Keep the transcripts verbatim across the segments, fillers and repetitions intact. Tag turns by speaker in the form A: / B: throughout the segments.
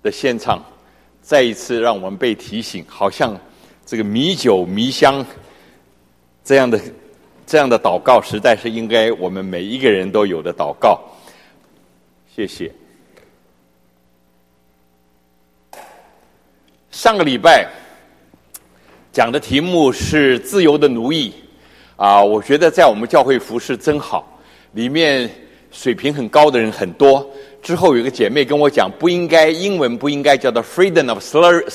A: 的献唱，再一次让我们被提醒，好像这个米酒迷香这样的这样的祷告，实在是应该我们每一个人都有的祷告。谢谢。上个礼拜讲的题目是自由的奴役啊，我觉得在我们教会服事真好，里面水平很高的人很多。之后有一个姐妹跟我讲，不应该英文不应该叫做 freedom of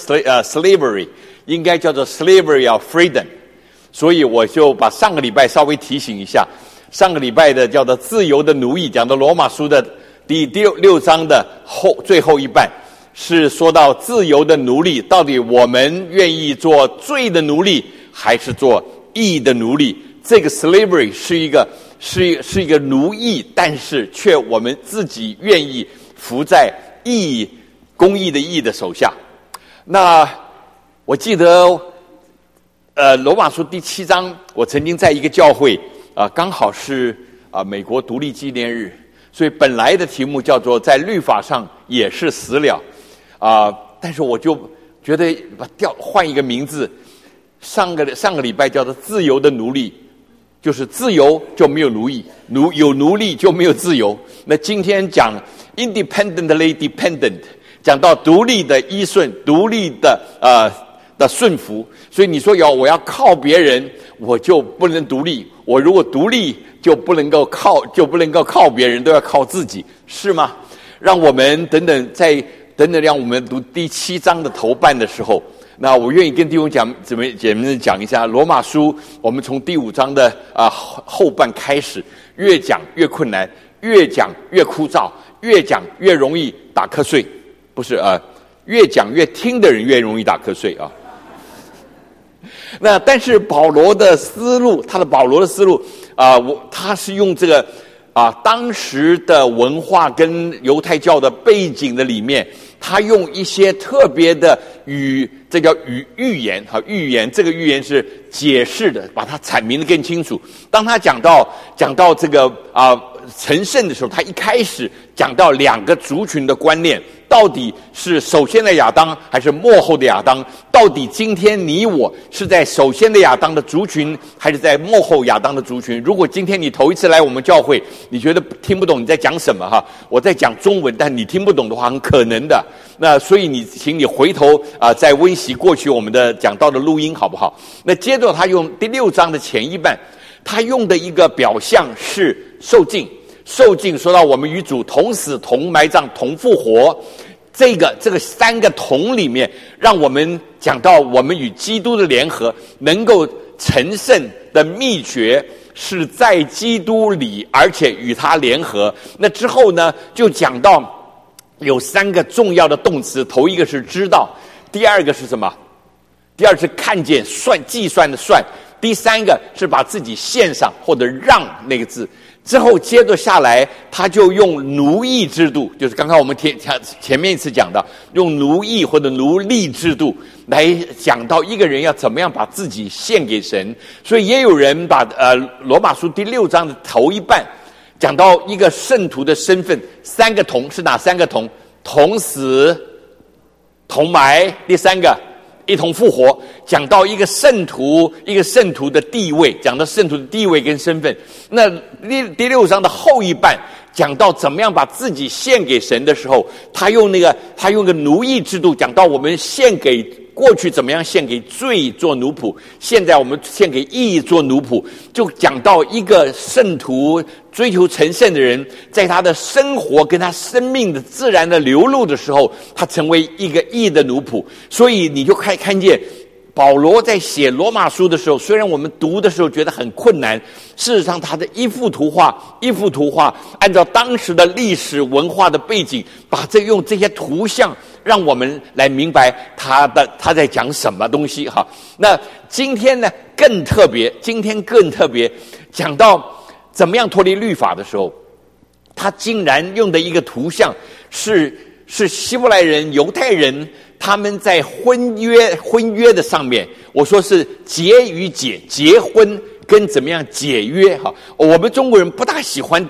A: slavery， 应该叫做 slavery of freedom。所以我就把上个礼拜稍微提醒一下，上个礼拜的叫做自由的奴役，讲的罗马书的第六六章的后最后一半，是说到自由的奴隶，到底我们愿意做罪的奴隶，还是做义的奴隶？这个 slavery 是一个是是一个奴役，但是却我们自己愿意服在义公义的义的手下。那我记得，呃，罗马书第七章，我曾经在一个教会啊、呃，刚好是啊、呃、美国独立纪念日，所以本来的题目叫做在律法上也是死了啊、呃，但是我就觉得把调换一个名字，上个上个礼拜叫做自由的奴隶。就是自由就没有奴役，奴有奴隶就没有自由。那今天讲 independently dependent， 讲到独立的依顺，独立的呃的顺服。所以你说要我要靠别人，我就不能独立；我如果独立，就不能够靠，就不能够靠别人，都要靠自己，是吗？让我们等等在等等，让我们读第七章的头半的时候。那我愿意跟弟兄讲，姊妹姐妹们讲一下罗马书。我们从第五章的啊、呃、后半开始，越讲越困难，越讲越枯燥，越讲越容易打瞌睡。不是啊、呃，越讲越听的人越容易打瞌睡啊。那但是保罗的思路，他的保罗的思路啊、呃，我他是用这个啊、呃、当时的文化跟犹太教的背景的里面。他用一些特别的语，这叫语预言哈，预言这个预言是解释的，把它阐明的更清楚。当他讲到讲到这个啊、呃、成圣的时候，他一开始讲到两个族群的观念，到底是首先的亚当还是末后的亚当？到底今天你我是在首先的亚当的族群，还是在末后亚当的族群？如果今天你头一次来我们教会，你觉得听不懂你在讲什么哈？我在讲中文，但你听不懂的话，很可能的。那所以你，请你回头啊、呃，再温习过去我们的讲道的录音，好不好？那接着他用第六章的前一半，他用的一个表象是受尽。受尽说到我们与主同死、同埋葬、同复活。这个这个三个同里面，让我们讲到我们与基督的联合，能够成圣的秘诀是在基督里，而且与他联合。那之后呢，就讲到有三个重要的动词，头一个是知道，第二个是什么？第二是看见，算计算的算，第三个是把自己献上或者让那个字。之后接着下来，他就用奴役制度，就是刚刚我们前前面一次讲的，用奴役或者奴隶制度来讲到一个人要怎么样把自己献给神。所以也有人把呃罗马书第六章的头一半讲到一个圣徒的身份，三个同是哪三个同？同死、同埋，第三个一同复活。讲到一个圣徒，一个圣徒的地位，讲到圣徒的地位跟身份。那第第六章的后一半讲到怎么样把自己献给神的时候，他用那个他用个奴役制度，讲到我们献给过去怎么样献给罪做奴仆，现在我们献给义做奴仆，就讲到一个圣徒追求成圣的人，在他的生活跟他生命的自然的流露的时候，他成为一个义的奴仆。所以你就看看见保罗在写罗马书的时候，虽然我们读的时候觉得很困难，事实上他的一幅图画一幅图画按照当时的历史文化的背景，把这用这些图像让我们来明白他的他在讲什么东西哈。那今天呢更特别，今天更特别，讲到怎么样脱离律法的时候，他竟然用的一个图像是是希伯来人、犹太人他们在婚约婚约的上面，我说是结与解，结婚跟怎么样解约哈。我们中国人不大喜欢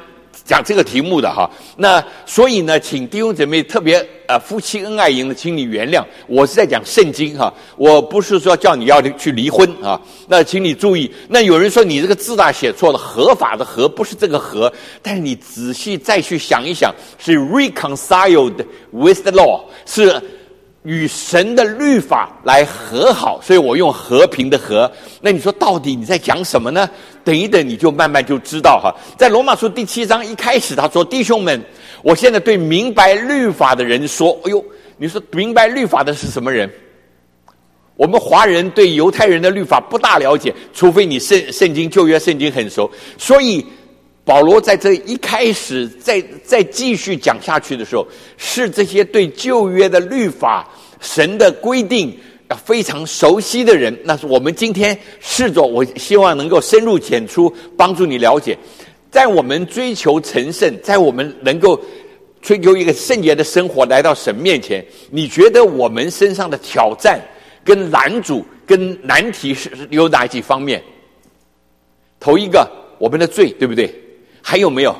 A: 讲这个题目的哈。那所以呢，请弟兄姐妹特别呃夫妻恩爱营的，请你原谅，我是在讲圣经哈，我不是说叫你要去离婚啊。那请你注意，那有人说你这个字大写错了，合法的合不是这个合，但是你仔细再去想一想，是 reconciled with the law， 是与神的律法来和好，所以我用和平的和。那你说到底你在讲什么呢？等一等你就慢慢就知道哈。在罗马书第七章一开始他说，弟兄们，我现在对明白律法的人说，哎呦，你说明白律法的是什么人？我们华人对犹太人的律法不大了解，除非你圣圣经旧约圣经很熟。所以保罗在这一开始再再继续讲下去的时候，是这些对旧约的律法神的规定非常熟悉的人。那是我们今天试着，我希望能够深入浅出帮助你了解，在我们追求成圣，在我们能够追求一个圣洁的生活来到神面前，你觉得我们身上的挑战跟拦阻跟难题是有哪几方面？头一个，我们的罪，对不对？还有没有？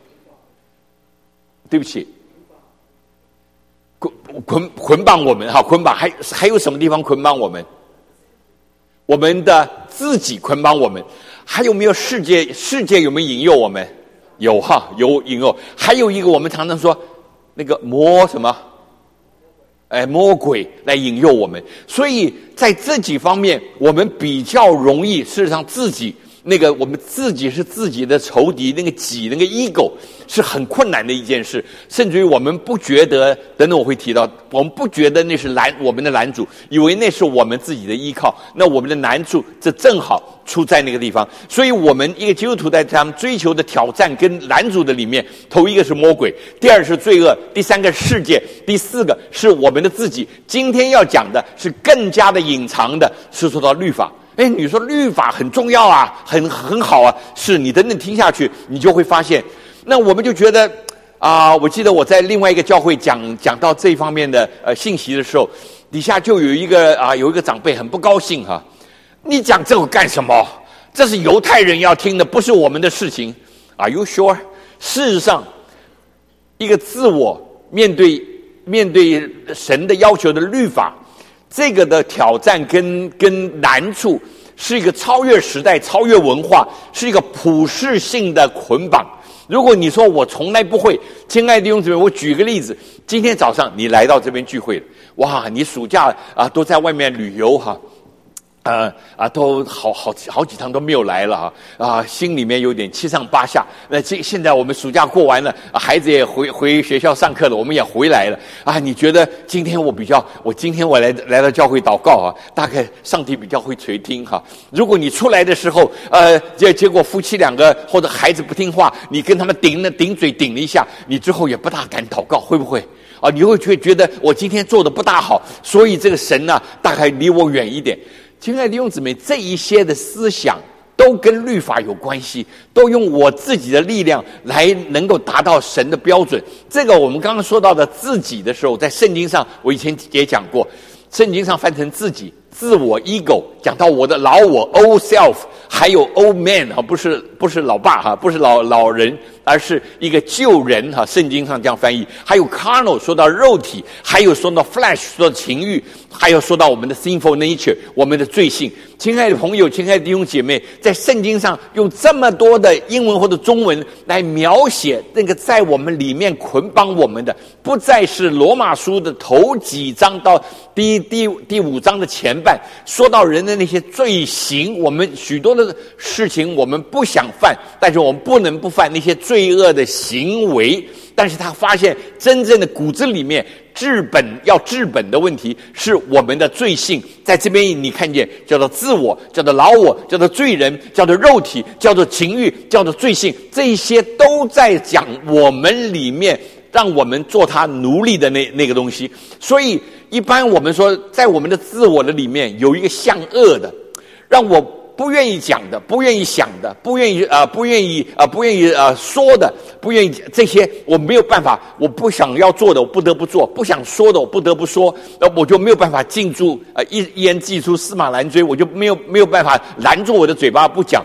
A: 对不起，捆捆捆绑我们哈，捆绑还还有什么地方捆绑我们？我们的自己捆绑我们，还有没有世界？世界有没有引诱我们？有哈，有引诱。还有一个，我们常常说那个魔什么？哎，魔鬼来引诱我们。所以在这几方面，我们比较容易，事实上自己。那个我们自己是自己的仇敌，那个己那个 ego 是很困难的一件事，甚至于我们不觉得，等等我会提到，我们不觉得那是拦我们的拦阻，以为那是我们自己的依靠，那我们的难处这正好出在那个地方。所以我们一个基督徒在他们追求的挑战跟拦阻的里面，头一个是魔鬼，第二是罪恶，第三个世界，第四个是我们的自己。今天要讲的是更加的隐藏的，是说到律法。哎，你说律法很重要啊，很很好啊，是你等等听下去，你就会发现，那我们就觉得啊、呃，我记得我在另外一个教会讲讲到这一方面的呃信息的时候，底下就有一个啊、呃、有一个长辈很不高兴哈、啊，你讲这个干什么？这是犹太人要听的，不是我们的事情。Are you sure？ 事实上，一个自我面对面对神的要求的律法。这个的挑战跟跟难处是一个超越时代、超越文化，是一个普世性的捆绑。如果你说我从来不会，亲爱的弟兄姊妹，我举个例子，今天早上你来到这边聚会了，哇，你暑假啊都在外面旅游哈。呃啊，都好好好几趟都没有来了哈啊，心里面有点七上八下。那这现在我们暑假过完了，啊、孩子也回回学校上课了，我们也回来了啊。你觉得今天我比较，我今天我来来到教会祷告啊，大概上帝比较会垂听哈。如果你出来的时候，呃，结结果夫妻两个或者孩子不听话，你跟他们顶了顶嘴顶了一下，你之后也不大敢祷告，会不会？啊，你会觉觉得我今天做的不大好，所以这个神呢、啊，大概离我远一点。亲爱的弟兄姊妹，这一些的思想都跟律法有关系，都用我自己的力量来能够达到神的标准。这个我们刚刚说到的自己的时候，在圣经上我以前也讲过，圣经上翻成自己、自我 ego， 讲到我的老我 old self， 还有 old man 哈，不是不是老爸哈，不是老老人，而是一个旧人哈。圣经上这样翻译。还有 carnal 说到肉体，还有说到 flesh 说到情欲，还有说到我们的 sinful nature 我们的罪性。亲爱的朋友，亲爱的弟兄姐妹，在圣经上用这么多的英文或者中文来描写那个在我们里面捆绑我们的，不再是罗马书的头几章到第第第五章的前半说到人的那些罪行，我们许多的事情我们不想犯，但是我们不能不犯那些罪恶的行为。但是他发现真正的骨子里面治本要治本的问题是我们的罪性，在这边你看见叫做自我，叫做老我，叫做罪人，叫做肉体，叫做情欲，叫做罪性，这些都在讲我们里面让我们做他奴隶的那那个东西。所以一般我们说在我们的自我的里面有一个向恶的，让我不愿意讲的，不愿意想的，不愿意啊、呃，不愿意啊、呃，不愿意啊、呃、说的，不愿意这些，我没有办法，我不想要做的，我不得不做；不想说的，我不得不说。那我就没有办法禁住啊、呃，一一言既出，驷马难追，我就没有没有办法拦住我的嘴巴不讲。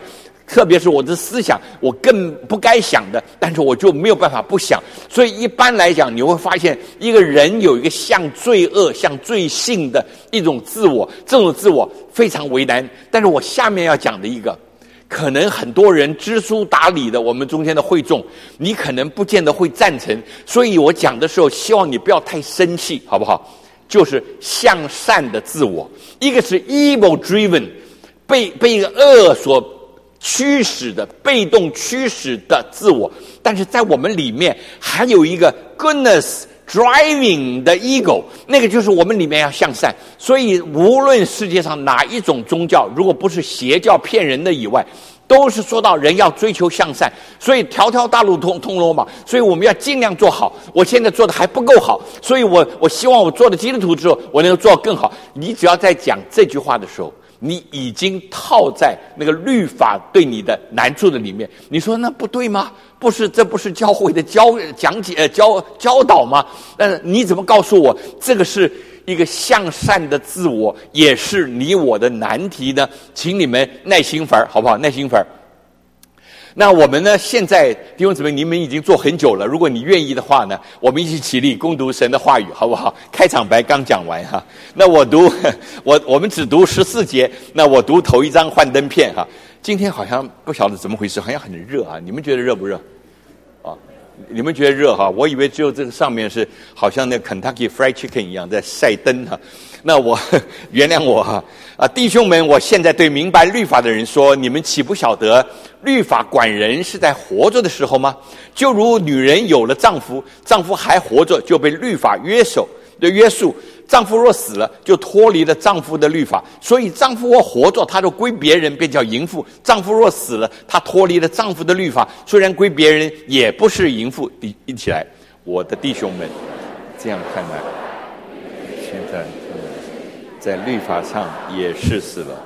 A: 特别是我的思想我更不该想的，但是我就没有办法不想。所以一般来讲，你会发现一个人有一个像罪恶、像罪性的一种自我，这种自我非常为难。但是我下面要讲的一个，可能很多人知书达理的我们中间的会众，你可能不见得会赞成，所以我讲的时候希望你不要太生气，好不好？就是向善的自我，一个是 evil driven， 被被一个恶所驱使的，被动驱使的自我，但是在我们里面还有一个 goodness driving 的 ego， 那个就是我们里面要向善。所以无论世界上哪一种宗教，如果不是邪教骗人的以外，都是说到人要追求向善。所以条条大路通通罗马，所以我们要尽量做好。我现在做的还不够好，所以我我希望我做了基督徒之后我能够做得更好。你只要在讲这句话的时候，你已经套在那个律法对你的难处的里面。你说那不对吗？不是，这不是教会的教讲解、呃、教教导吗？但是你怎么告诉我这个是一个向善的自我，也是你我的难题呢？请你们耐心分，好不好？耐心分。那我们呢，现在弟兄姊妹，你们已经做很久了，如果你愿意的话呢，我们一起起立攻读神的话语，好不好？开场白刚讲完哈，那我读我我们只读十四节，那我读头一张幻灯片哈。今天好像不晓得怎么回事，好像很热啊，你们觉得热不热？啊，你们觉得热哈？我以为只有这个上面是好像那 Kentucky Fried Chicken 一样在晒灯哈。那我原谅我哈啊，弟兄们，我现在对明白律法的人说，你们岂不晓得律法管人是在活着的时候吗？就如女人有了丈夫，丈夫还活着，就被律法约守的约束。丈夫若死了，就脱离了丈夫的律法。所以丈夫若活着，他就归别人，便叫淫妇；丈夫若死了，他脱离了丈夫的律法，虽然归别人，也不是淫妇。一一起来，我的弟兄们，这样看来，现在在律法上也是死了，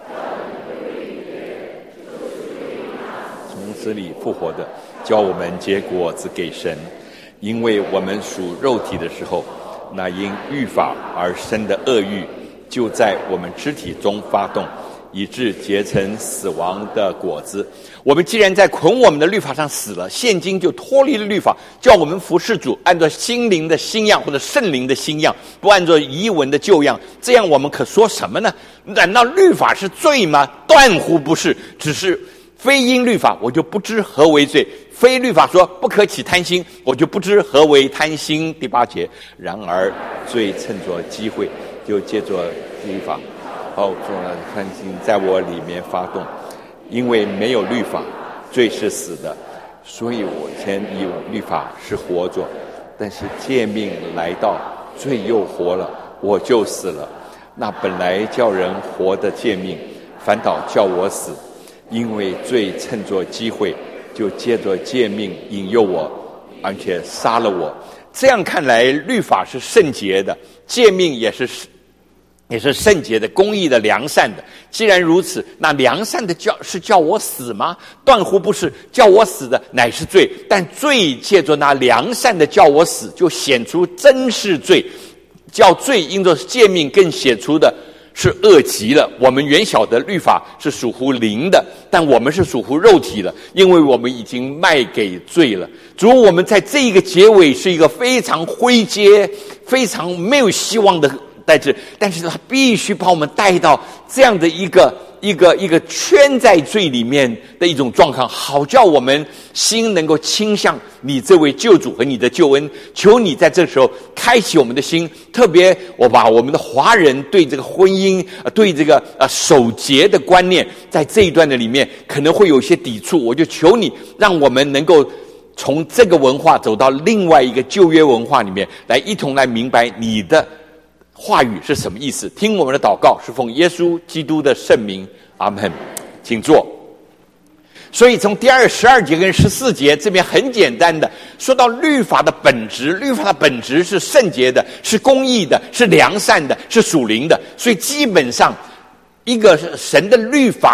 A: 从死里复活的，叫我们结果子给神。因为我们属肉体的时候，那因律法而生的恶欲就在我们肢体中发动，以致结成死亡的果子。我们既然在捆我们的律法上死了，现今就脱离了律法，叫我们服侍主，按照心灵的新样或者圣灵的新样，不按照遗文的旧样。这样我们可说什么呢？难道律法是罪吗？断乎不是，只是非因律法，我就不知何为罪；非律法说不可起贪心，我就不知何为贪心。第八节，然而罪趁着机会，就借着律法好做了贪心，在我里面发动。因为没有律法，罪是死的，所以我前以律法是活着，但是诫命来到，罪又活了，我就死了。那本来叫人活的诫命，反倒叫我死，因为罪趁着机会，就借着诫命引诱我，而且杀了我。这样看来，律法是圣洁的，诫命也是也是圣洁的、公义的、良善的。既然如此，那良善的叫是叫我死吗？断乎不是，叫我死的乃是罪。但罪借着那良善的叫我死，就显出真是罪。叫罪因着诫命更显出的是恶极了。我们原晓得律法是属乎灵的，但我们是属乎肉体的，因为我们已经卖给罪了。主，我们在这一个结尾是一个非常灰阶、非常没有希望的带至，但是他必须把我们带到这样的一个一个一个圈在罪里面的一种状况，好叫我们心能够倾向你这位救主和你的救恩。求你在这时候开启我们的心，特别我把我们的华人对这个婚姻、对这个呃守节的观念，在这一段的里面可能会有一些抵触，我就求你让我们能够从这个文化走到另外一个旧约文化里面来，一同来明白你的话语是什么意思。听我们的祷告是奉耶稣基督的圣名，阿们。请坐。所以从第二十二节跟十四节这边很简单的说到律法的本质，律法的本质是圣洁的，是公义的，是良善的，是属灵的。所以基本上一个神的律法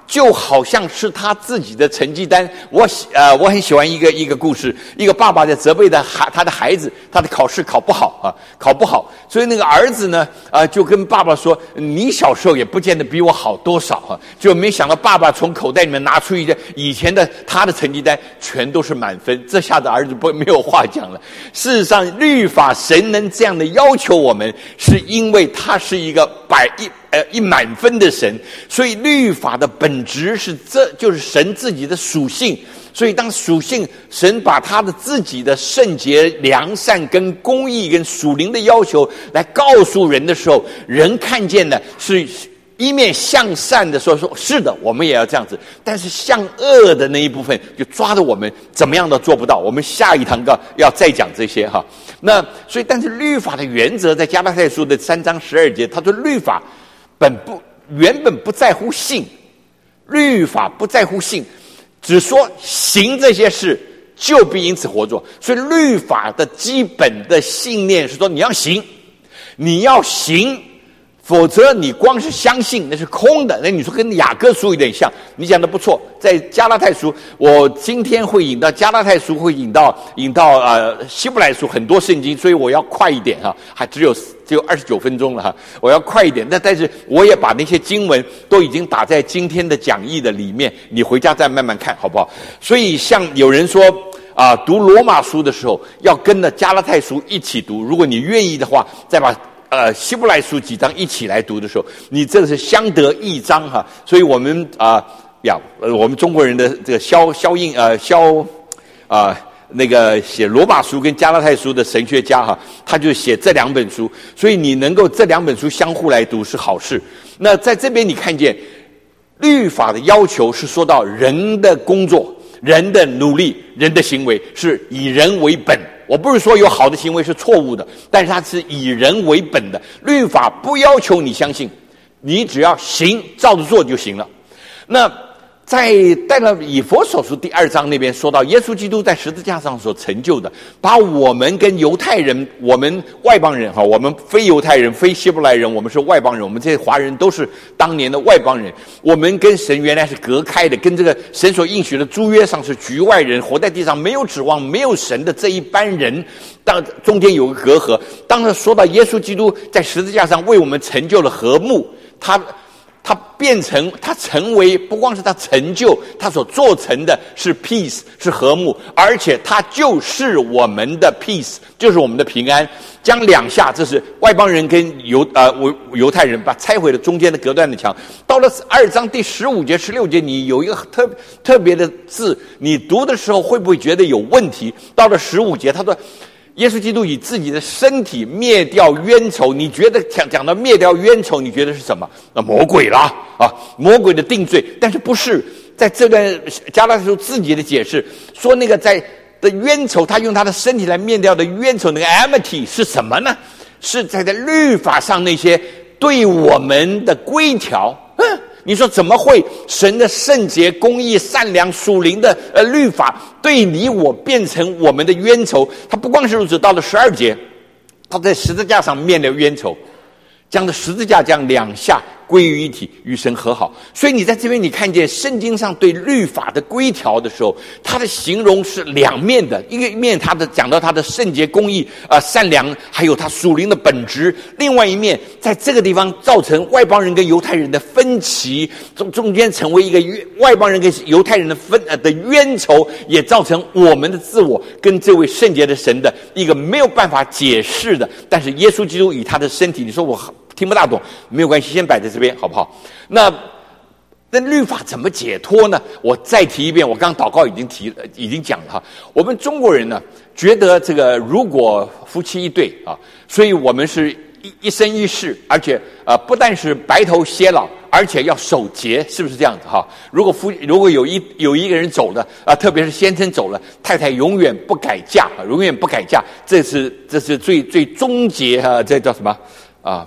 A: 就好像是他自己的成绩单。我呃，我很喜欢一个一个故事，一个爸爸在责备的孩他的孩子，他的考试考不好啊，考不好，所以那个儿子呢，啊、呃，就跟爸爸说：“你小时候也不见得比我好多少啊。”就没想到爸爸从口袋里面拿出一个以前的他的成绩单，全都是满分。这下子儿子不没有话讲了。事实上，律法神能这样的要求我们，是因为他是一个百一。呃，一满分的神，所以律法的本质是，这就是神自己的属性。所以当属性神把他的自己的圣洁、良善跟公义跟属灵的要求来告诉人的时候，人看见的是一面向善的说说是的，我们也要这样子，但是向恶的那一部分就抓着我们怎么样都做不到。我们下一堂课要再讲这些哈。那所以，但是律法的原则在加拉太书的三章十二节，他说律法本不原本不在乎信，律法不在乎信，只说行这些事就必因此活着。所以律法的基本的信念是说，你要行，你要行，否则你光是相信那是空的。那你说跟雅各书有点像，你讲的不错。在加拉太书，我今天会引到加拉太书，会引到引到呃希伯来书很多圣经，所以我要快一点哈，还只有只有二十九分钟了哈，我要快一点。但但是我也把那些经文都已经打在今天的讲义的里面，你回家再慢慢看好不好？所以像有人说啊、呃，读罗马书的时候要跟着加拉太书一起读，如果你愿意的话，再把呃希伯来书几章一起来读的时候，你这个是相得益彰哈。所以我们啊。呃呀，呃，我们中国人的这个萧萧应呃萧啊、呃、那个写罗马书跟加拉太书的神学家哈，他就写这两本书，所以你能够这两本书相互来读是好事。那在这边你看见律法的要求是说到人的工作、人的努力、人的行为是以人为本。我不是说有好的行为是错误的，但是它是以人为本的。律法不要求你相信，你只要行，照着做就行了。那在带了以弗所书第二章那边说到，耶稣基督在十字架上所成就的，把我们跟犹太人、我们外邦人哈，我们非犹太人、非希伯来人，我们是外邦人，我们这些华人都是当年的外邦人，我们跟神原来是隔开的，跟这个神所应许的诸约上是局外人，活在地上没有指望、没有神的这一般人，当中间有个隔阂。当他说到耶稣基督在十字架上为我们成就了和睦，他。他变成，他成为，不光是他成就，他所做成的是 peace， 是和睦，而且他就是我们的 peace， 就是我们的平安。将两下，这是外邦人跟犹呃犹太人把拆毁了中间的隔断的墙。到了二章第十五节、十六节，你有一个特特别的字，你读的时候会不会觉得有问题？到了十五节，他说。耶稣基督以自己的身体灭掉冤仇，你觉得讲讲到灭掉冤仇，你觉得是什么？那魔鬼啦啊，魔鬼的定罪。但是不是在这段加拉太书自己的解释说，那个在的冤仇，他用他的身体来灭掉的冤仇，那个 enmity 是什么呢？是在在律法上那些对我们的规条。嗯，你说怎么会神的圣洁、公义、善良、属灵的呃律法对你我变成我们的冤仇？他不光是如此，到了十二节，他在十字架上灭了冤仇，将这十字架将两下归于一体，与神和好。所以你在这边你看见圣经上对律法的规条的时候，它的形容是两面的，一个面它的讲到它的圣洁、公义、呃善良，还有它属灵的本质；另外一面在这个地方造成外邦人跟犹太人的分歧，中中间成为一个外邦人跟犹太人的分呃的冤仇，也造成我们的自我跟这位圣洁的神的一个没有办法解释的。但是耶稣基督以他的身体，你说我听不大懂，没有关系，先摆在这边好不好？那那律法怎么解脱呢？我再提一遍，我刚祷告已经提已经讲了哈。我们中国人呢，觉得这个如果夫妻一对啊，所以我们是一一生一世，而且呃不但是白头偕老，而且要守节，是不是这样子哈？如果夫如果有一有一个人走了啊，特别是先生走了，太太永远不改嫁，永远不改嫁，这是这是最最终结啊，这叫什么啊？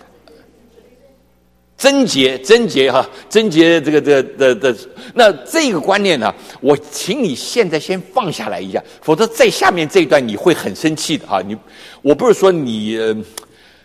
A: 贞洁，贞洁哈，贞洁这个这个的的，那这个观念呢，我请你现在先放下来一下，否则在下面这一段你会很生气的哈。你，我不是说你，呃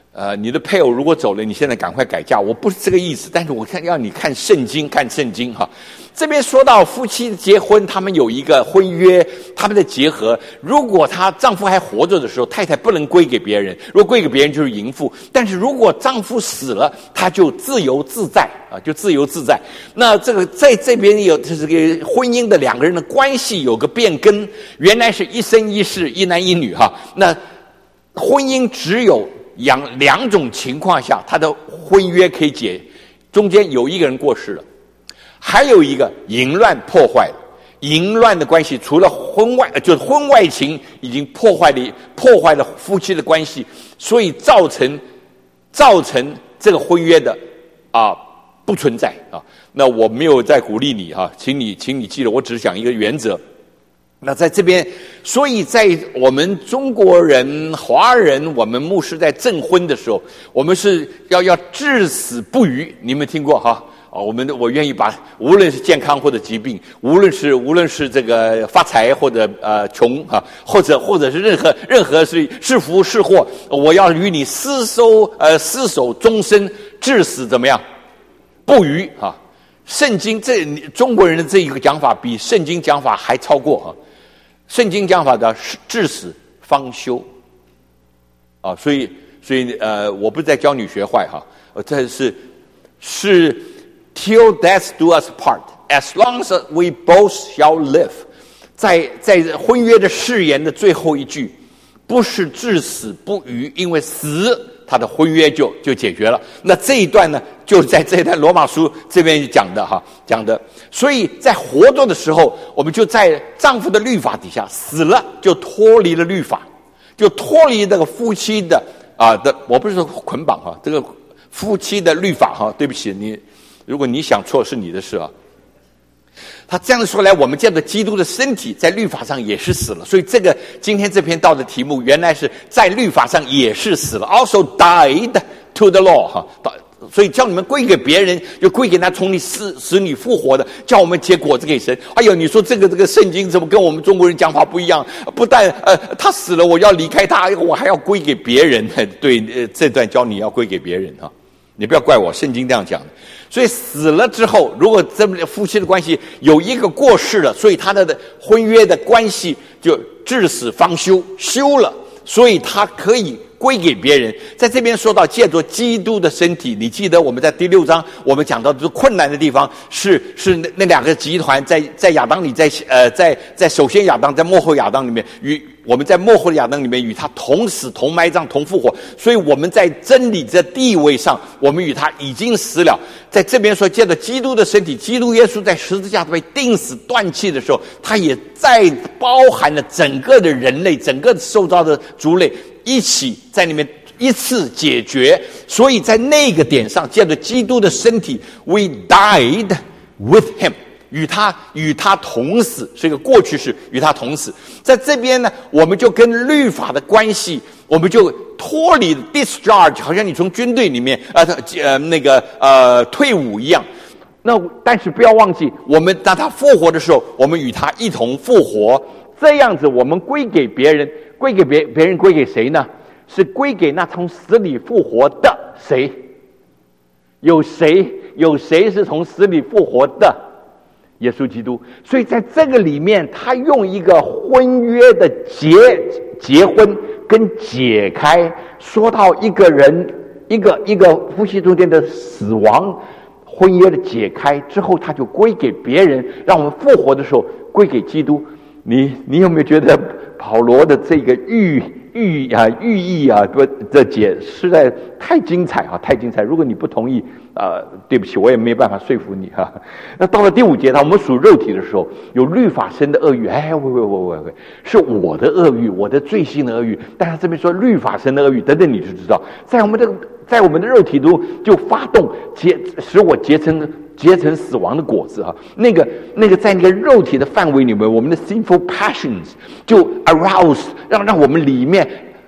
A: 呃，你的配偶如果走了，你现在赶快改嫁，我不是这个意思，但是我看要你看圣经，看圣经哈。这边说到夫妻结婚，他们有一个婚约，他们的结合。如果他丈夫还活着的时候，太太不能归给别人，如果归给别人就是淫妇。但是如果丈夫死了，他就自由自在啊，就自由自在。那这个在这边有这个婚姻的两个人的关系有个变更，原来是一生一世，一男一女哈。那婚姻只有两两种情况下，他的婚约可以解，中间有一个人过世了。还有一个淫乱破坏了，淫乱的关系除了婚外，就是婚外情已经破坏了破坏了夫妻的关系，所以造成造成这个婚约的啊不存在啊。那我没有在鼓励你啊，请你请你记得，我只是讲一个原则。那在这边，所以在我们中国人、华人，我们牧师在证婚的时候，我们是要要至死不渝。你们听过哈？哦，我们我愿意把无论是健康或者疾病，无论是无论是这个发财或者呃穷啊，或者或者是任何任何是是福是祸，我要与你厮守呃厮守终身，至死怎么样不渝啊？圣经这中国人的这一个讲法比圣经讲法还超过啊！圣经讲法的至死方休啊，所以所以呃，我不是在教你学坏哈，这是是。Till death do us part, as long as we both shall live. 在在婚约的誓言的最后一句，不是至死不渝，因为死他的婚约就就解决了。那这一段呢，就是在这一段罗马书这边讲的哈，讲的。所以在活着的时候，我们就在丈夫的律法底下，死了就脱离了律法，就脱离这个夫妻的啊的，我不是说捆绑哈，这个夫妻的律法哈，对不起你。如果你想错是你的事啊。他这样说来，我们见到基督的身体在律法上也是死了，所以这个今天这篇道的题目原来是在律法上也是死了 ，also died to the law 哈。所以叫你们归给别人，就归给那从你死使你复活的，叫我们结果子给神。哎呦，你说这个这个圣经怎么跟我们中国人讲法不一样？不但呃他死了，我要离开他，我还要归给别人。对，呃、这段教你要归给别人哈。你不要怪我，圣经这样讲的。所以死了之后，如果这夫妻的关系有一个过世了，所以他的婚约的关系就至死方休，休了，所以他可以归给别人。在这边说到借着基督的身体，你记得我们在第六章我们讲到的困难的地方是是那那两个集团在在亚当里，在呃在在首先亚当在末后亚当里面与我们在末后的亚当里面与他同死同埋葬同复活，所以我们在真理的地位上，我们与他已经死了。在这边说借着基督的身体，基督耶稣在十字架被钉死断气的时候，他也在包含了整个的人类，整个受造的族类一起在里面一次解决。所以在那个点上，借着基督的身体 we died with him，与他与他同死，是一个过去式，与他同死。在这边呢，我们就跟律法的关系，我们就脱离 discharge， 好像你从军队里面呃呃那个呃退伍一样。那但是不要忘记，我们当他复活的时候，我们与他一同复活。这样子，我们归给别人，归给别别人归给谁呢？是归给那从死里复活的谁？有谁？有谁是从死里复活的？耶稣基督。所以在这个里面，他用一个婚约的结结婚跟解开，说到一个人一个一个夫妻中间的死亡，婚约的解开之后，他就归给别人，让我们复活的时候归给基督。你你有没有觉得保罗的这个寓寓啊寓意啊的解实在太精彩啊，太精彩！如果你不同意，呃，对不起，我也没办法说服你哈、啊。那到了第五节，当我们属肉体的时候，有律法生的恶欲，哎，喂喂喂喂喂，是我的恶欲，我的罪性的恶欲。但是这边说律法生的恶欲，等等，你就知道，在我们的在我们的肉体中就发动结，使我结成结成死亡的果子啊。那个那个在那个肉体的范围里面，我们的 sinful passions 就 arouse， 让让我们里面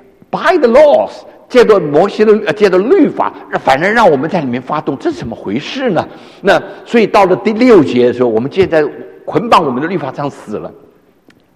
A: by the laws。借着摩西的借着律法，反正让我们在里面发动，这是怎么回事呢？那所以到了第六节的时候，我们现在捆绑我们的律法上死了，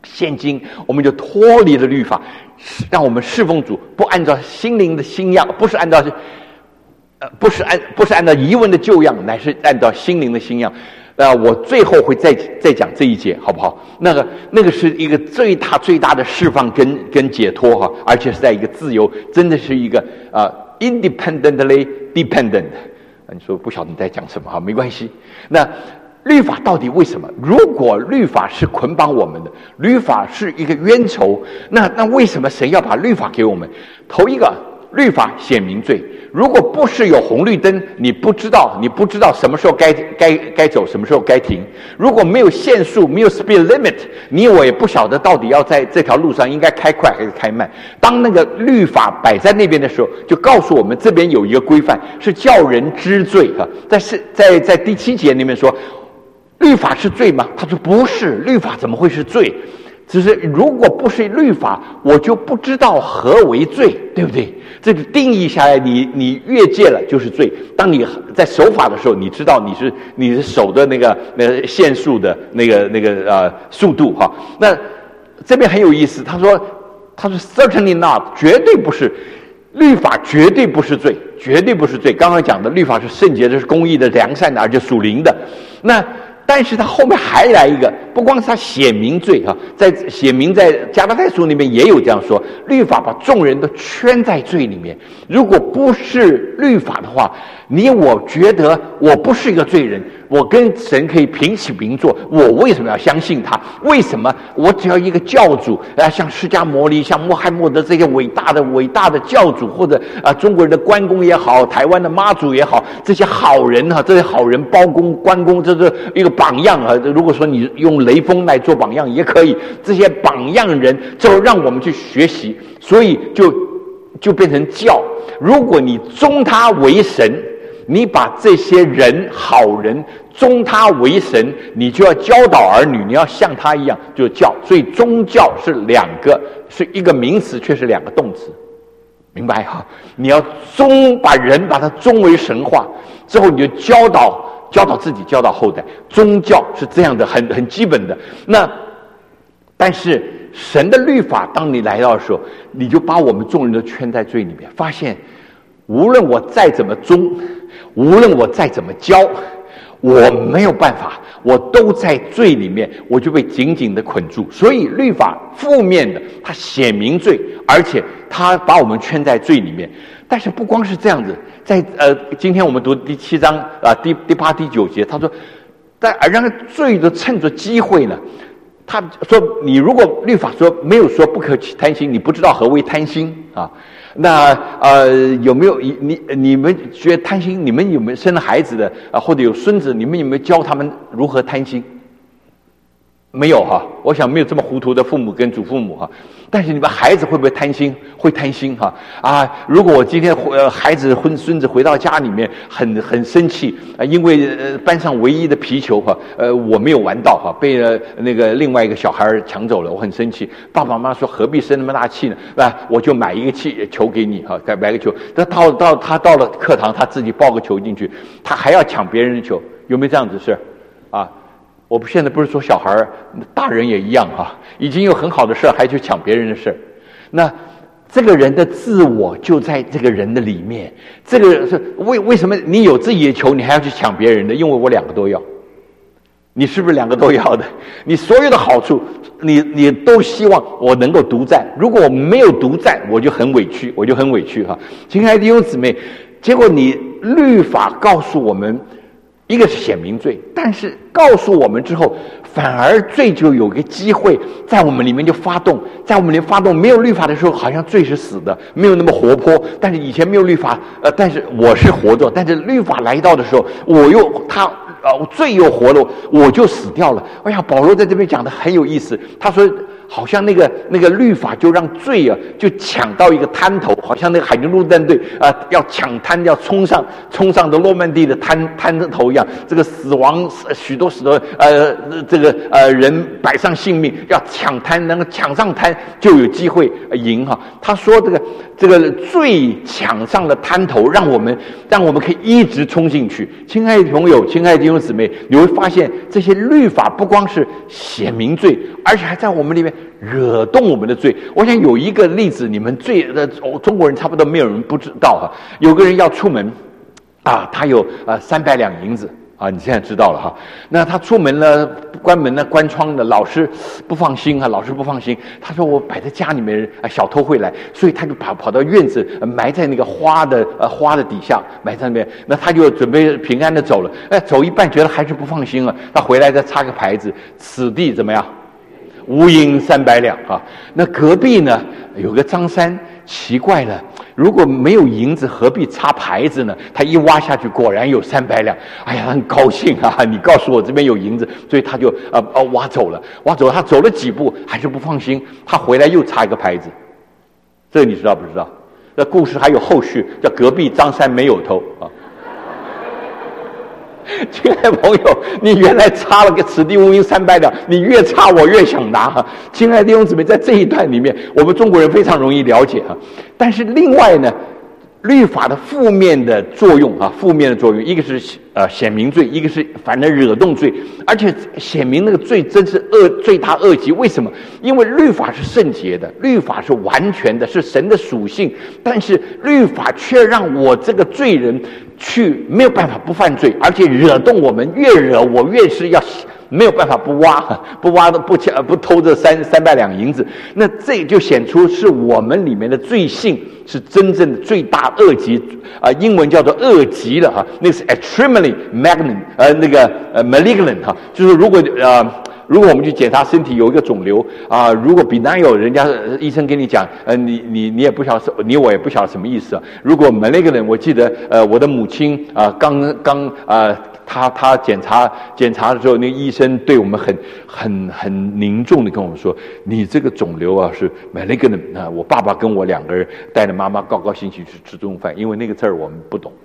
A: 现今我们就脱离了律法，让我们侍奉主，不按照心灵的新样，不是按照呃不是按不是按照遗文的旧样，乃是按照心灵的新样。呃，我最后会再再讲这一节，好不好？那个那个是一个最大最大的释放跟跟解脱哈，而且是在一个自由，真的是一个啊、呃、independently dependent。你说不晓得你在讲什么哈，没关系。那律法到底为什么？如果律法是捆绑我们的，律法是一个冤仇，那那为什么神要把律法给我们？头一个，律法显明罪。如果不是有红绿灯，你不知道，你不知道什么时候该该该走，什么时候该停。如果没有限速，没有 speed limit， 你我也不晓得到底要在这条路上应该开快还是开慢。当那个律法摆在那边的时候，就告诉我们这边有一个规范，是叫人知罪啊。在是在在第七节里面说，律法是罪吗？他说不是，律法怎么会是罪？只是如果不是律法，我就不知道何为罪，对不对？这个定义下来，你你越界了就是罪。当你在守法的时候，你知道你是你是守的那个那个限速的那个那个呃速度哈。那这边很有意思，他说他说 certainly not， 绝对不是。律法绝对不是罪，绝对不是罪。刚刚讲的律法是圣洁的，是公义的，良善的，而且属灵的。那但是他后面还来一个，不光是他写明罪哈，在写明在加拉太书里面也有这样说，律法把众人都圈在罪里面。如果不是律法的话，你我觉得我不是一个罪人，我跟神可以平起平坐，我为什么要相信他？为什么我只要一个教主啊，像释迦牟尼、像穆罕默德这些伟大的伟大的教主，或者啊中国人的关公也好，台湾的妈祖也好，这些好人啊，这些好人包公、关公，这是一个榜样啊。如果说你用雷锋来做榜样也可以，这些榜样人就让我们去学习，所以就就变成教。如果你尊他为神，你把这些人好人尊他为神，你就要教导儿女，你要像他一样，就教。所以宗教是两个，是一个名词，却是两个动词，明白哈？你要尊，把人把他尊为神化之后，你就教导教导自己，教导后代。宗教是这样的，很很基本的。那但是神的律法，当你来到的时候，你就把我们众人都圈在罪里面，发现无论我再怎么尊，无论我再怎么教，我没有办法，我都在罪里面，我就被紧紧的捆住。所以律法负面的，它显明罪，而且它把我们圈在罪里面。但是不光是这样子，在呃，今天我们读第七章啊、呃，第第八、第九节，他说，但而让罪都趁着机会呢。他说，你如果律法说没有说不可贪心，你不知道何为贪心啊？那呃有没有你你们觉得贪心？你们有没有生了孩子的啊，或者有孙子？你们有没有教他们如何贪心？没有哈，我想没有这么糊涂的父母跟祖父母哈。但是你们孩子会不会贪心？会贪心哈啊！如果我今天呃孩子婚孙子回到家里面很很生气啊，因为呃班上唯一的皮球哈呃我没有玩到哈，被呃那个另外一个小孩抢走了，我很生气。爸爸妈妈说何必生那么大气呢？啊，我就买一个气球给你哈，再买个球。他到到他到了课堂，他自己抱个球进去，他还要抢别人的球，有没有这样子事啊？我现在不是说小孩，大人也一样哈，已经有很好的事还去抢别人的事。那这个人的自我就在这个人的里面，这个是为为什么你有自己的球，你还要去抢别人的？因为我两个都要。你是不是两个都要的？你所有的好处，你你都希望我能够独占。如果我没有独占，我就很委屈，我就很委屈哈。亲爱的弟兄姊妹，结果你律法告诉我们。一个是显明罪，但是告诉我们之后，反而罪就有个机会在我们里面就发动，在我们里面发动。没有律法的时候，好像罪是死的，没有那么活泼。但是以前没有律法，呃，但是我是活着。但是律法来到的时候，我又他呃罪又活了，我就死掉了。哎呀，保罗在这边讲的很有意思，他说。好像那个那个律法就让罪啊，就抢到一个滩头，好像那个海军陆战队啊、呃，要抢滩，要冲上冲上的诺曼底的滩滩头一样，这个死亡许多许多呃这个呃人摆上性命要抢滩，能够抢上滩就有机会赢哈。他说这个这个罪抢上了滩头，让我们让我们可以一直冲进去。亲爱的朋友，亲爱的弟兄姊妹，你会发现这些律法不光是显明罪，
B: 而且还在我们里面惹动我们的罪。我想有一个例子，你们最的中国人差不多没有人不知道哈。有个人要出门啊，他有呃三百两银子。啊，你现在知道了哈。那他出门了，关门了，关窗了，老师不放心啊，老师不放心。他说我摆在家里面，啊，小偷会来，所以他就跑跑到院子，呃、埋在那个花的呃花的底下，埋在那边。那他就准备平安的走了，哎，走一半觉得还是不放心啊，他回来再插个牌子，此地怎么样？无银三百两啊。那隔壁呢有个张三，奇怪了，如果没有银子何必插牌子呢？他一挖下去果然有三百两，哎呀很高兴啊，你告诉我这边有银子，所以他就呃呃挖走了，挖走了。他走了几步还是不放心，他回来又插一个牌子。这你知道不知道？那故事还有后续，叫隔壁张三没有偷啊。亲爱的朋友，你原来插了个此地无银三百两，你越插我越想拿。亲爱的弟兄姊妹，在这一段里面，我们中国人非常容易了解啊。但是另外呢，律法的负面的作用啊，负面的作用，一个是呃显明罪，一个是反正惹动罪，而且显明那个罪真是恶罪大恶极。为什么？因为律法是圣洁的，律法是完全的，是神的属性，但是律法却让我这个罪人去没有办法不犯罪，而且惹动我们，越惹我越是要没有办法不挖，不挖的不抢不偷这三三百两银子。那这就显出是我们里面的罪性是真正的罪大恶极啊、呃，英文叫做恶极了哈，那是 extremely malignant， 呃那个呃 malignant 哈，就是如果呃。如果我们去检查身体有一个肿瘤啊、呃，如果 benign 人家医生跟你讲，呃，你你你也不晓得，你我也不晓得什么意思啊。如果 malignant， 我记得呃，我的母亲啊、呃，刚刚啊、呃，她她检查检查的时候，那个医生对我们很很很凝重的跟我们说，你这个肿瘤啊是 malignant 啊。我爸爸跟我两个人带着妈妈高高兴兴去吃中饭，因为那个字儿我们不懂。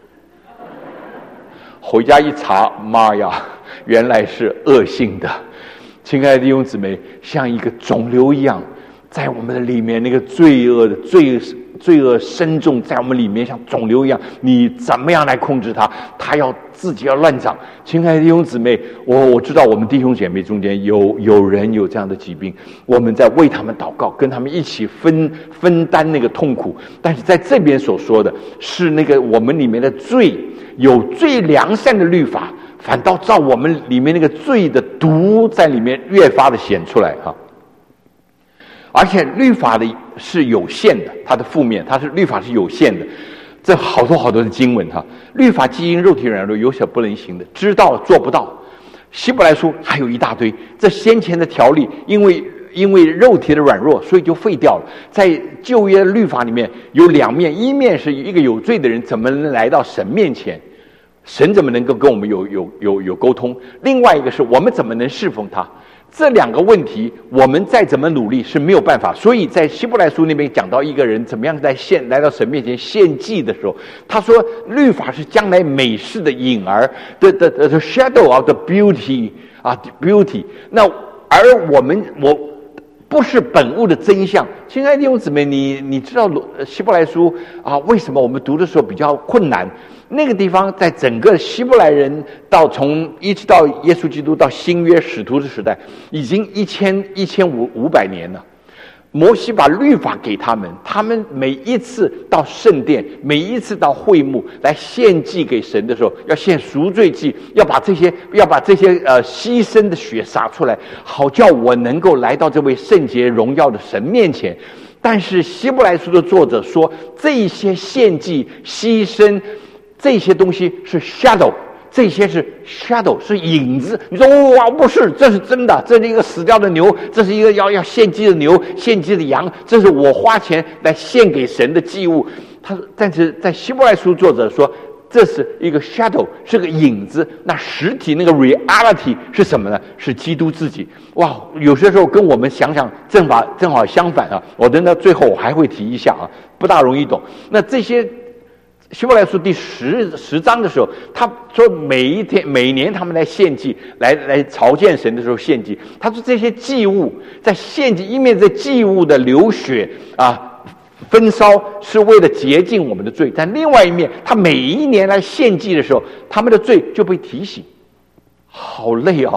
B: 回家一查，妈呀，原来是恶性的。亲爱的弟兄姊妹，像一个肿瘤一样，在我们的里面，那个罪恶的罪罪恶深重，在我们里面像肿瘤一样，你怎么样来控制它？它要自己要乱长。亲爱的弟兄姊妹，我我知道我们弟兄姐妹中间有有人有这样的疾病，我们在为他们祷告，跟他们一起分分担那个痛苦。但是在这边所说的是那个我们里面的罪，有最良善的律法，反倒照我们里面那个罪的毒在里面越发的显出来哈。而且律法的是有限的，它的负面，它是律法是有限的。这好多好多的经文哈，律法既因肉体软弱，有所不能行的，知道做不到。希伯来书还有一大堆，这先前的条例，因为因为肉体的软弱，所以就废掉了。在旧约律法里面有两面，一面是一个有罪的人怎么能来到神面前，神怎么能够跟我们有有有有沟通？另外一个是我们怎么能侍奉他？这两个问题，我们再怎么努力是没有办法。所以在希伯来书那边讲到一个人怎么样在献来到神面前献祭的时候，他说律法是将来美事的影儿 the, the, the shadow of the beauty 啊 beauty。那而我们我不是本物的真相。亲爱的弟兄姊妹，你你知道希伯来书啊，为什么我们读的时候比较困难？那个地方在整个希伯来人到从一直到耶稣基督到新约使徒的时代，已经一千一千五五百年了。摩西把律法给他们，他们每一次到圣殿，每一次到会幕来献祭给神的时候，要献赎罪祭，要把这些要把这些呃牺牲的血洒出来，好叫我能够来到这位圣洁荣耀的神面前。但是希伯来书的作者说，这些献祭牺牲这些东西是 shadow， 这些是 shadow， 是影子。你说哇，不是，这是真的，这是一个死掉的牛，这是一个要要献祭的牛，献祭的羊，这是我花钱来献给神的祭物。他但是在希伯来书作者说，这是一个 shadow， 是个影子。那实体那个 reality 是什么呢？是基督自己。哇，有些时候跟我们想想正法正好相反啊。我等到最后我还会提一下啊，不大容易懂。那这些希伯来书第十十章的时候，他说每一天每年他们来献祭，来来朝见神的时候献祭。他说这些祭物在献祭，一面在祭物的流血啊焚烧是为了洁净我们的罪，但另外一面，他每一年来献祭的时候，他们的罪就被提醒。好累啊，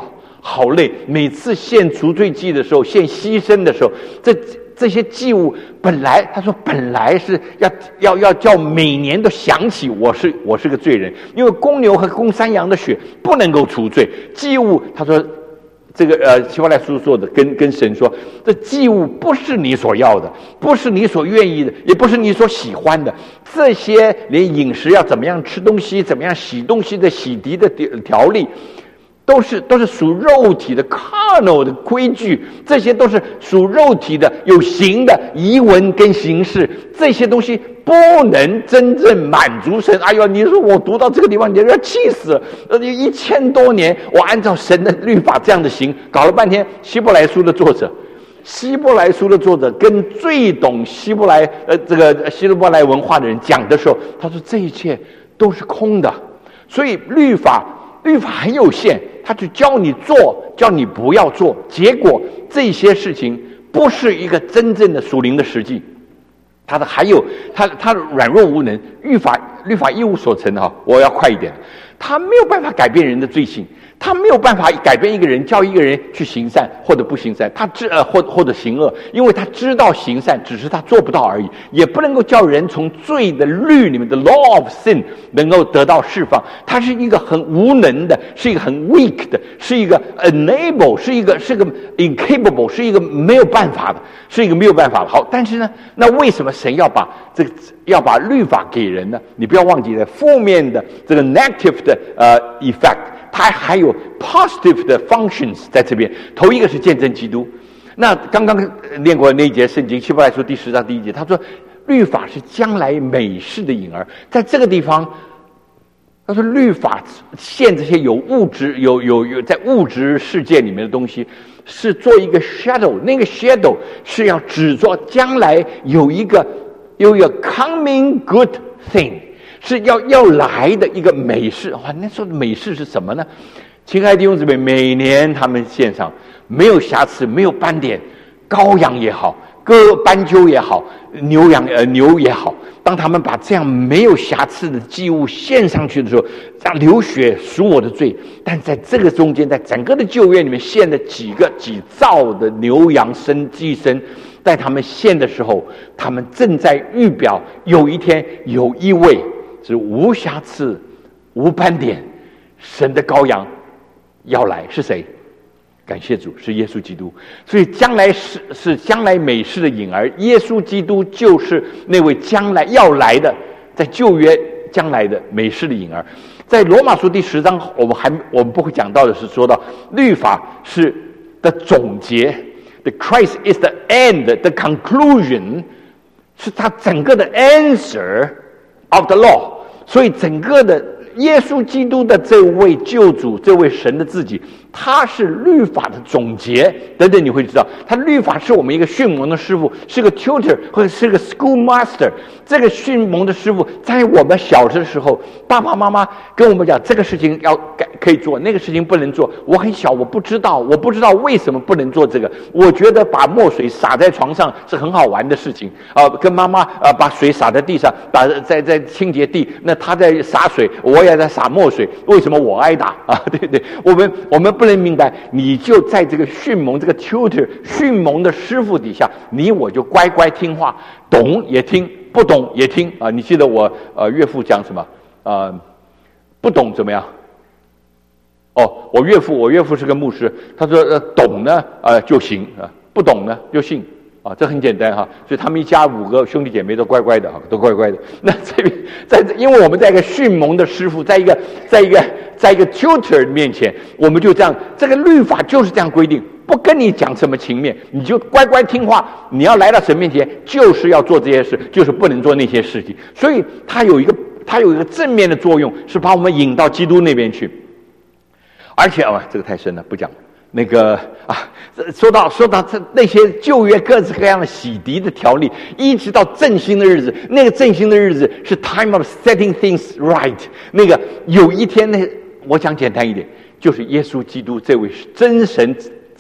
B: 好累。每次献赎罪祭的时候，献牺牲的时候，这这些祭物本来他说本来是要要要叫每年都想起我是我是个罪人，因为公牛和公山羊的血不能够除罪。祭物他说这个呃希伯来书说的跟跟神说，这祭物不是你所要的，不是你所愿意的，也不是你所喜欢的。这些连饮食要怎么样吃东西，怎么样洗东西的洗涤的条例，都是都是属肉体的 carnal 的规矩，这些都是属肉体的有形的仪文跟形式，这些东西不能真正满足神。哎呦，你说我读到这个地方，你要气死了！呃，一千多年，我按照神的律法这样的行，搞了半天，希伯来书的作者。希伯来书的作者跟最懂希伯来呃这个希伯来文化的人讲的时候，他说这一切都是空的。所以律法律法很有限，他就教你做，教你不要做，结果这些事情不是一个真正的属灵的实际。他的还有他他软弱无能，律法律法一无所成哈，我要快一点，他没有办法改变人的罪性。他没有办法改变一个人，叫一个人去行善或者不行善，他知呃或或者行恶，因为他知道行善，只是他做不到而已，也不能够叫人从罪的律里面的 law of sin 能够得到释放。他是一个很无能的，是一个很 weak 的，是一个 unable， 是一个是个 incapable， 是一个没有办法的，是一个没有办法的。好，但是呢，那为什么神要把这个要把律法给人呢？你不要忘记了负面的这个 negative 的呃 effect。它还有 positive 的 functions 在这边。头一个是见证基督。那刚刚念过那一节圣经，希伯来书第十章第一节，他说律法是将来美事的影儿。在这个地方，他说律法现这些有物质、有有有在物质世界里面的东西，是做一个 shadow， 那个 shadow 是要指着将来有一个有一个 coming good thing。是要要来的一个美事。哇，那说的美事是什么呢？亲爱的弟兄姊妹，每年他们献上没有瑕疵、没有斑点，羔羊也好，鸽斑鸠也好，牛羊呃牛也好，当他们把这样没有瑕疵的祭物献上去的时候，让流血赎我的罪。但在这个中间，在整个的旧约里面献了几个几造的牛羊生祭牲，在他们献的时候，他们正在预表有一天有一位是无瑕疵、无斑点，神的羔羊要来，是谁？感谢主，是耶稣基督。所以将来是是将来美事的影儿，耶稣基督就是那位将来要来的，在旧约将来的美事的影儿。在罗马书第十章，我们还我们不会讲到的是说到律法是的总结。The Christ is the end, the conclusion， 是他整个的 answer of the law。所以整个的耶稣基督的这位救主，这位神的自己，他是律法的总结等等。你会知道，他律法是我们一个训蒙的师傅，是个 tutor 或者是个 school master。这个训蒙的师傅，在我们小的时候，爸爸妈妈跟我们讲这个事情要可以做，那个事情不能做。我很小，我不知道，我不知道为什么不能做这个。我觉得把墨水洒在床上是很好玩的事情啊、呃，跟妈妈啊、呃、把水洒在地上，把在在清洁地，那他在洒水，我也在洒墨水，为什么我挨打啊？对对，我们我们不能明白，你就在这个训蒙这个 tutor 训蒙的师傅底下，你我就乖乖听话，懂也听，不懂也听啊！你记得我呃岳父讲什么啊、呃？不懂怎么样？哦，我岳父我岳父是个牧师，他说呃懂呢呃就行啊，不懂呢就信。啊，这很简单哈，所以他们一家五个兄弟姐妹都乖乖的哈，都乖乖的。那这边在，因为我们在一个训蒙的师傅，在一个，在一个，在一个 tutor 面前，我们就这样，这个律法就是这样规定，不跟你讲什么情面，你就乖乖听话。你要来到神面前，就是要做这些事，就是不能做那些事情。所以它有一个，它有一个正面的作用，是把我们引到基督那边去。而且啊，这个太深了，不讲了。那个啊，说到说到这那些旧约各式各样的洗涤的条例，一直到振兴的日子，那个振兴的日子是 time of setting things right。那个有一天呢，我讲简单一点，就是耶稣基督这位真神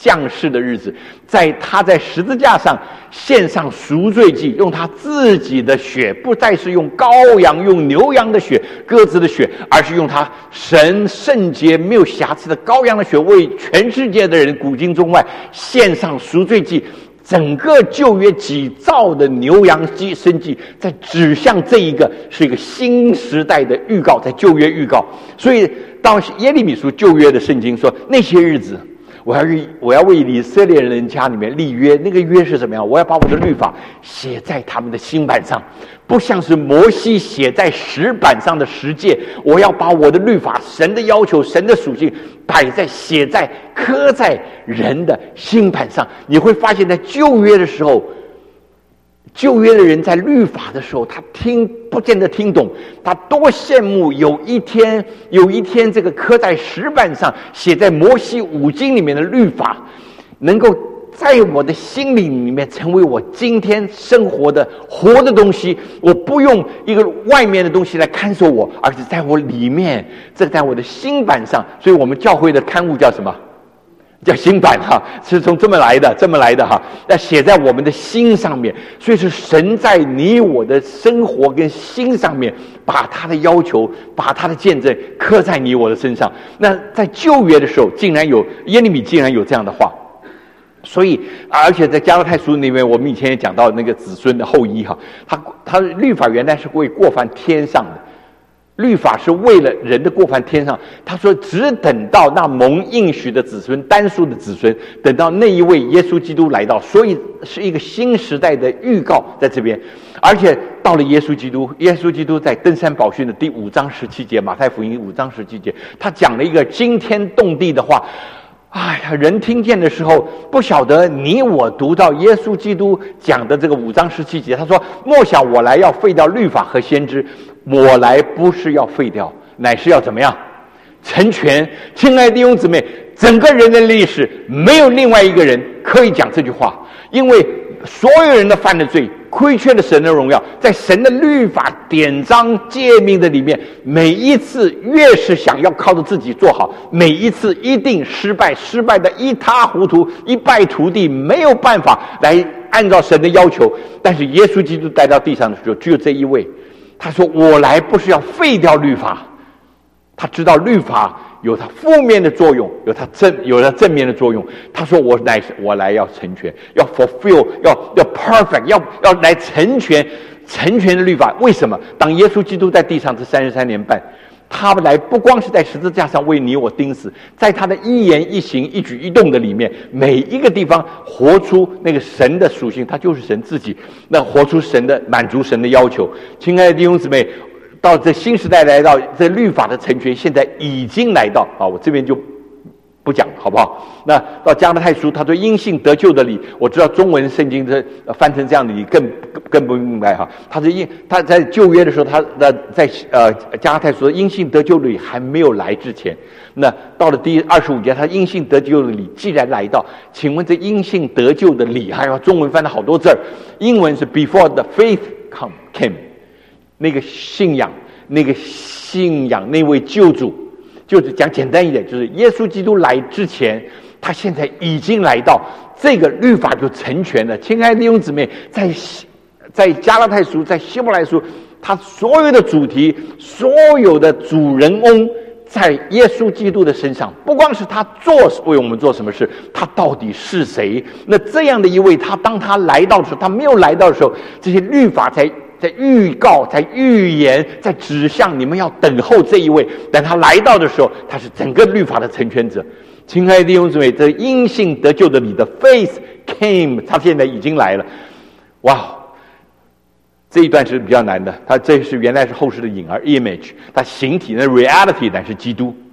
B: 降世的日子，在他在十字架上献上赎罪祭，用他自己的血，不再是用羔羊、用牛羊的血、鸽子的血，而是用他神圣洁没有瑕疵的羔羊的血，为全世界的人古今中外献上赎罪祭。整个旧约几造的牛羊祭生祭，在指向这一个是一个新时代的预告，在旧约预告。所以到耶利米书旧约的圣经说，那些日子我要我要为以色列人家里面立约，那个约是怎么样？我要把我的律法写在他们的心板上，不像是摩西写在石板上的十诫，我要把我的律法、神的要求、神的属性摆在、写在、刻在人的心板上。你会发现在旧约的时候，旧约的人在律法的时候，他听不见得听懂，他多羡慕有一天，有一天这个刻在石板上、写在摩西五经里面的律法，能够在我的心灵里面成为我今天生活的活的东西。我不用一个外面的东西来看守我，而是在我里面，这在我的心板上。所以我们教会的刊物叫什么？叫心版哈，是从这么来的，这么来的哈。那写在我们的心上面，所以是神在你我的生活跟心上面，把他的要求、把他的见证刻在你我的身上。那在旧约的时候，竟然有耶利米竟然有这样的话。所以，而且在加拉太书里面，我们以前也讲到那个子孙的后裔哈，他他律法原来是为过犯天上的。律法是为了人的过犯天上，他说只等到那蒙应许的子孙，单数的子孙，等到那一位耶稣基督来到，所以是一个新时代的预告在这边。而且到了耶稣基督，耶稣基督在登山宝训的第五章十七节，马太福音五章十七节，他讲了一个惊天动地的话。哎呀，人听见的时候不晓得你我读到耶稣基督讲的这个五章十七节，他说莫想我来要废掉律法和先知，我来不是要废掉，乃是要怎么样成全。亲爱的弟兄姊妹，整个人的历史没有另外一个人可以讲这句话，因为所有人的犯的罪，亏缺了神的荣耀，在神的律法典章诫命的里面，每一次越是想要靠着自己做好，每一次一定失败，失败的一塌糊涂，一败涂地，没有办法来按照神的要求。但是耶稣基督带到地上的时候，只有这一位，他说我来不是要废掉律法，他知道律法有它负面的作用，有它正有它正面的作用。他说我来我来要成全，要 fulfill， 要要 perfect， 要要来成全成全的律法。为什么？当耶稣基督在地上这三十三年半，他来不光是在十字架上为你我钉死，在他的一言一行一举一动的里面，每一个地方活出那个神的属性，他就是神自己，那活出神的满足神的要求。亲爱的弟兄姊妹，到这新时代来到，这律法的成全现在已经来到啊！我这边就不讲好不好？那到加拉太书，他说因信得救的理，我知道中文圣经这翻成这样的，你更更不明白哈。他是因他在旧约的时候，他的在呃加拉太书因信得救的理还没有来之前，那到了第二十五节，他因信得救的理既然来到，请问这因信得救的理，还有中文翻了好多字儿，英文是 before the faith come came。那个信仰，那个信仰，那位救主，就是讲简单一点，就是耶稣基督来之前，他现在已经来到，这个律法就成全了。亲爱的弟兄姊妹，在在加拉太书，在希伯来书，他所有的主题，所有的主人翁，在耶稣基督的身上，不光是他做为我们做什么事，他到底是谁？那这样的一位，他当他来到的时候，他没有来到的时候，这些律法才在预告，在预言，在指向你们要等候这一位。等他来到的时候，他是整个律法的成全者。亲爱的弟兄姊妹，这因信得救的你的 faith came， 他现在已经来了。哇，这一段是比较难的，他这是原来是后世的影儿 image， 他形体的 reality 乃是基督。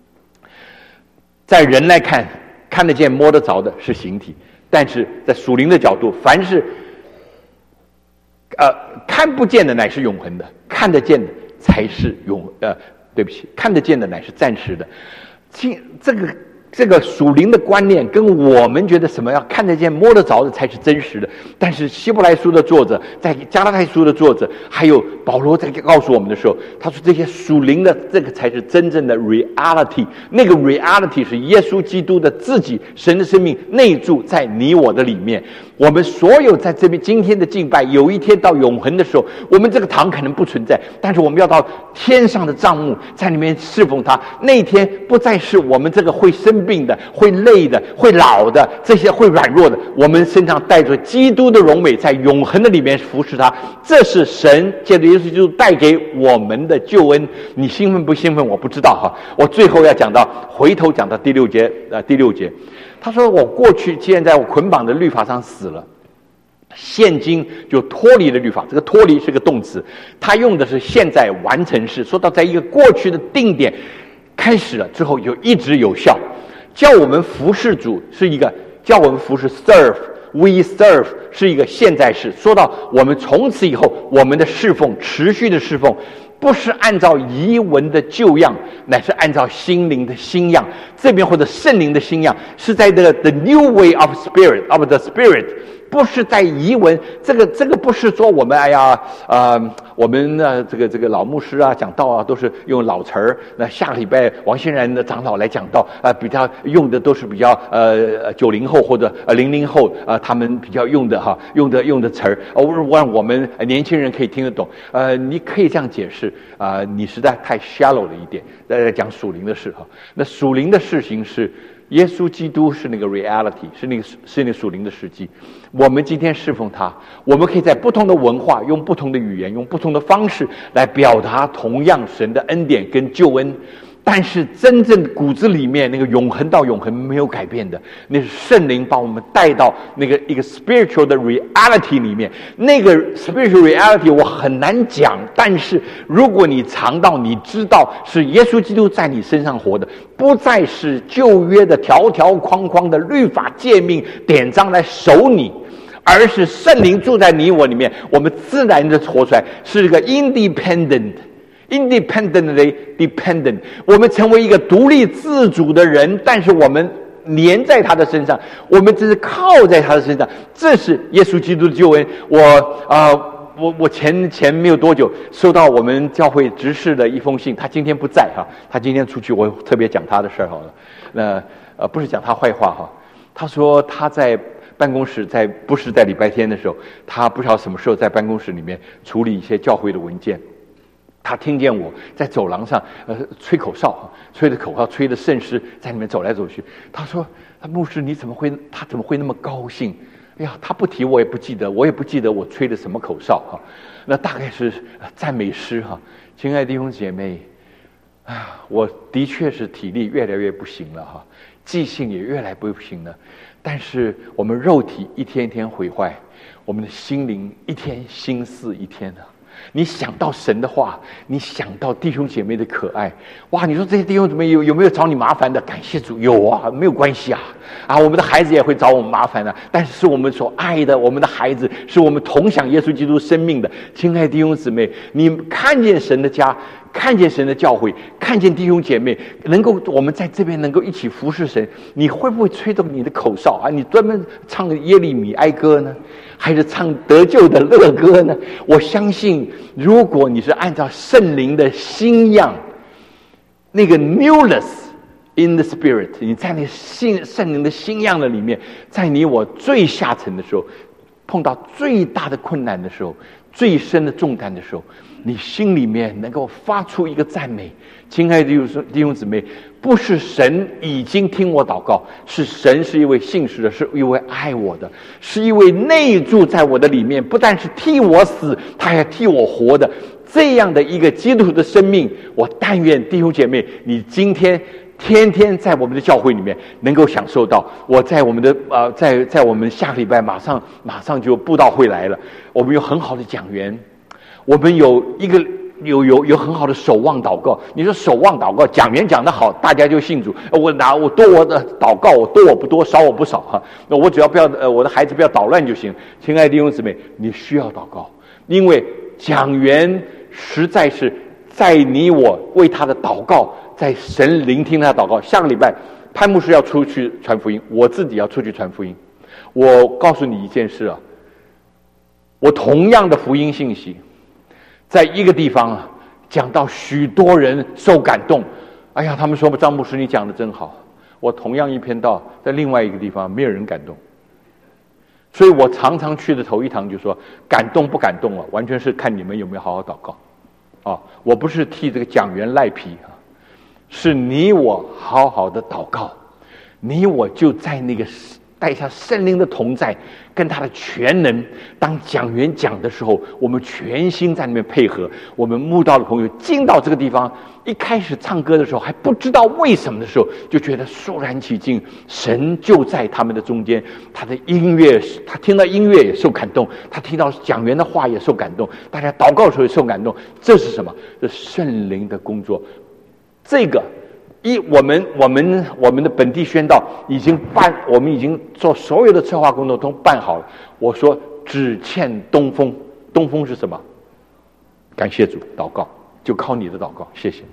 B: 在人来看，看得见摸得着的是形体，但是在属灵的角度，凡是呃，看不见的乃是永恒的，看得见的才是永呃，对不起，看得见的乃是暂时的。这这个这个属灵的观念跟我们觉得什么要看得见摸得着的才是真实的，但是希伯来书的作者，在加拉太书的作者，还有保罗在告诉我们的时候，他说这些属灵的这个才是真正的 reality， 那个 reality 是耶稣基督的自己神的生命内住在你我的里面。我们所有在这边今天的敬拜，有一天到永恒的时候，我们这个堂可能不存在，但是我们要到天上的帐幕，在里面侍奉他。那天不再是我们这个会生病的、会累的、会老的、这些会软弱的，我们身上带着基督的荣美，在永恒的里面服侍他。这是神借着耶稣基督带给我们的救恩。你兴奋不兴奋？我不知道哈。我最后要讲到，回头讲到第六节，呃，第六节。他说我过去既然在我捆绑的律法上死了，现今就脱离了律法。这个脱离是个动词，他用的是现在完成式，说到在一个过去的定点开始了之后就一直有效。叫我们服侍主是一个，叫我们服侍 serve we serve 是一个现在式，说到我们从此以后我们的侍奉，持续的侍奉不是按照遗文的旧样，乃是按照心灵的新样。这边或者圣灵的新样，是在 the, the new way of spirit of the spirit， 不是在遗文。这个这个不是说我们哎呀呃我们呢这个这个老牧师啊讲道啊都是用老词儿。那下个礼拜王欣然的长老来讲道啊、呃，比较用的都是比较呃九零后或者呃零零后啊、呃、他们比较用的哈用的用的词儿，让我们年轻人可以听得懂。呃，你可以这样解释。啊、呃，你实在太 shallow 了一点，在讲属灵的事哈。那属灵的事情是耶稣基督是那个 reality， 是那个是那个属灵的实际。我们今天侍奉他，我们可以在不同的文化，用不同的语言，用不同的方式来表达同样神的恩典跟救恩。但是真正骨子里面那个永恒到永恒没有改变的，那是圣灵把我们带到那个一个 spiritual 的 reality 里面。那个 spiritual reality 我很难讲，但是如果你尝到，你知道是耶稣基督在你身上活的，不再是旧约的条条框框的律法诫命典章来守你，而是圣灵住在你我里面，我们自然的活出来，是一个 independent independently dependent， 我们成为一个独立自主的人，但是我们连在他的身上，我们只是靠在他的身上。这是耶稣基督的救恩。我啊、呃，我我前前没有多久收到我们教会执事的一封信，他今天不在哈，他今天出去，我特别讲他的事儿好了。那呃不是讲他坏话哈，他说他在办公室，在不是在礼拜天的时候，他不知道什么时候在办公室里面处理一些教会的文件。他听见我在走廊上呃吹口哨，吹的口号，吹的圣诗，在里面走来走去。他说：“他牧师，你怎么会？他怎么会那么高兴？哎呀，他不提我也不记得，我也不记得我吹的什么口哨哈。那大概是赞美诗哈。亲爱的弟兄姐妹，啊，我的确是体力越来越不行了哈，记性也越来越不行了。但是我们肉体一天一天毁坏，我们的心灵一天心思一天啊。”你想到神的话，你想到弟兄姐妹的可爱，哇！你说这些弟兄姊妹有有没有找你麻烦的？感谢主，有啊，没有关系啊。啊，我们的孩子也会找我们麻烦的、啊，但是是我们所爱的，我们的孩子是我们同享耶稣基督生命的。亲爱的弟兄姊妹，你看见神的家，看见神的教会，看见弟兄姐妹，能够我们在这边能够一起服侍神，你会不会吹动你的口哨啊？你专门唱耶利米哀歌呢，还是唱得救的乐歌呢？我相信，如果你是按照圣灵的新样，那个 newness in the spirit， 你在那新圣灵的新样的里面，在你我最下层的时候，碰到最大的困难的时候，最深的重担的时候，你心里面能够发出一个赞美。亲爱的弟兄姊妹，不是神已经听我祷告，是神是一位信实的，是一位爱我的，是一位内住在我的里面，不但是替我死，他还替我活的，这样的一个基督徒的生命。我但愿弟兄姐妹，你今天天天在我们的教会里面能够享受到。我在我们的呃，在在我们下个礼拜马上马上就布道会来了，我们有很好的讲员，我们有一个有有有很好的守望祷告。你说守望祷告，讲员讲得好，大家就信主。我拿我多我的祷告，我多我不多，少我不少哈。那我只要不要呃我的孩子不要捣乱就行。亲爱的弟兄姊妹，你需要祷告，因为讲员实在是在你我为他的祷告，在神聆听他的祷告。下个礼拜潘牧师要出去传福音，我自己要出去传福音。我告诉你一件事啊，我同样的福音信息，在一个地方啊讲到许多人受感动，哎呀，他们说张牧师你讲的真好。我同样一篇道，在另外一个地方没有人感动。所以我常常去的头一堂就说，感动不感动啊，完全是看你们有没有好好祷告。啊，我不是替这个讲员赖皮啊，是你我好好的祷告，你我就在那个带下圣灵的同在，跟他的全能。当讲员讲的时候，我们全心在那边配合。我们慕道的朋友进到这个地方，一开始唱歌的时候还不知道为什么的时候，就觉得肃然起敬，神就在他们的中间。他的音乐，他听到音乐也受感动，他听到讲员的话也受感动，大家祷告的时候也受感动。这是什么？这圣灵的工作。这个一我们我们我们的本地宣道已经办，我们已经做所有的策划工作都办好了。我说只欠东风，东风是什么？感谢主，祷告，就靠你的祷告，谢谢。